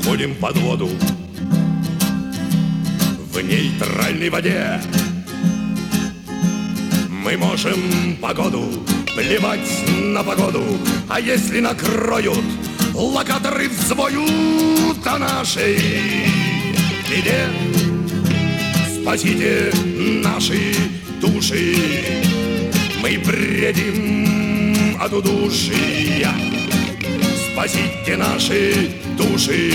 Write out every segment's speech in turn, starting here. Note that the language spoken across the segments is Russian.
уходим под воду. В нейтральной воде мы можем погоду, плевать на погоду. А если накроют, локаторы взвоют о нашей беде. Спасите наши души, мы бредим от удушья. Спасите наши души,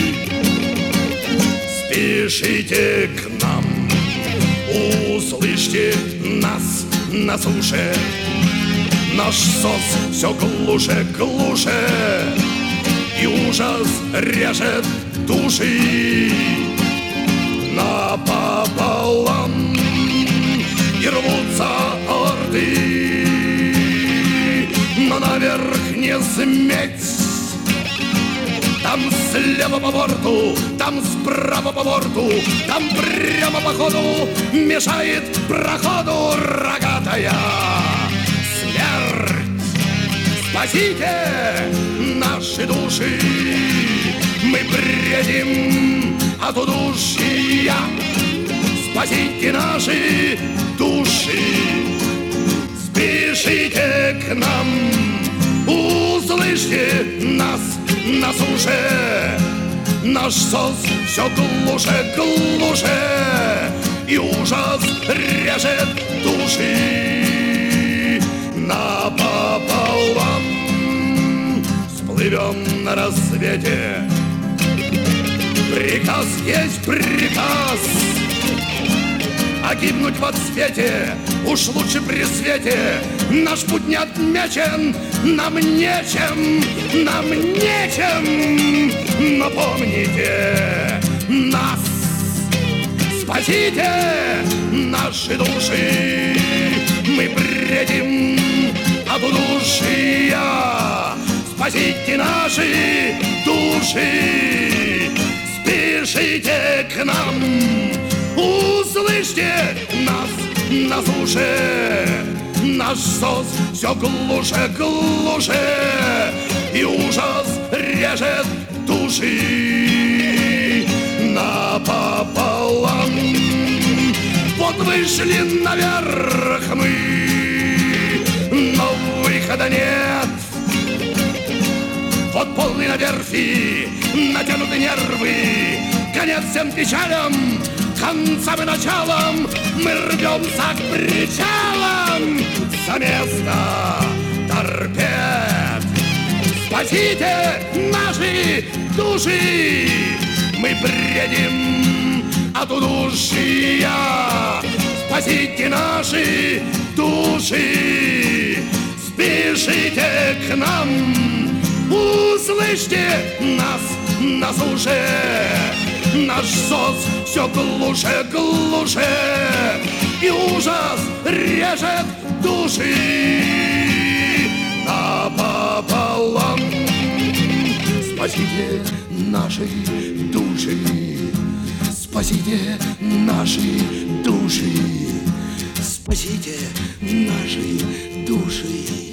спешите к нам, услышьте нас на суше. Наш сос все глуше, глуше, и ужас режет души напополам, и рвутся орды, но наверх не сметь. Там слева по борту, там справа по борту, там прямо по ходу мешает проходу рогатая смерть. Спасите наши души, мы бредим от удушья. Спасите наши души, спешите к нам, услышьте нас на суше. Наш сос все глуше, глуше, и ужас режет души напополам. Всплывем на рассвете, приказ есть приказ, а гибнуть во цвете уж лучше при свете. Наш путь не отмечен, нам нечем, нам нечем. Но помните нас, спасите наши души, мы бредим от удушья. Спасите наши души, спешите к нам, услышьте нас на суше. Наш сос все глуше, глуше, и ужас режет души напополам. Вот вышли наверх мы, но выхода нет. Вот полный на верфи, натянуты нервы, конец всем печалям, концам и началам. Мы рвемся к причалам за место торпед. Спасите наши души, мы бредим от удушья. Спасите наши души, спешите к нам, услышьте нас на суше. Наш сос все глуше, глуше, и ужас режет души напополам. Спасите наши души, спасите наши души, спасите наши души.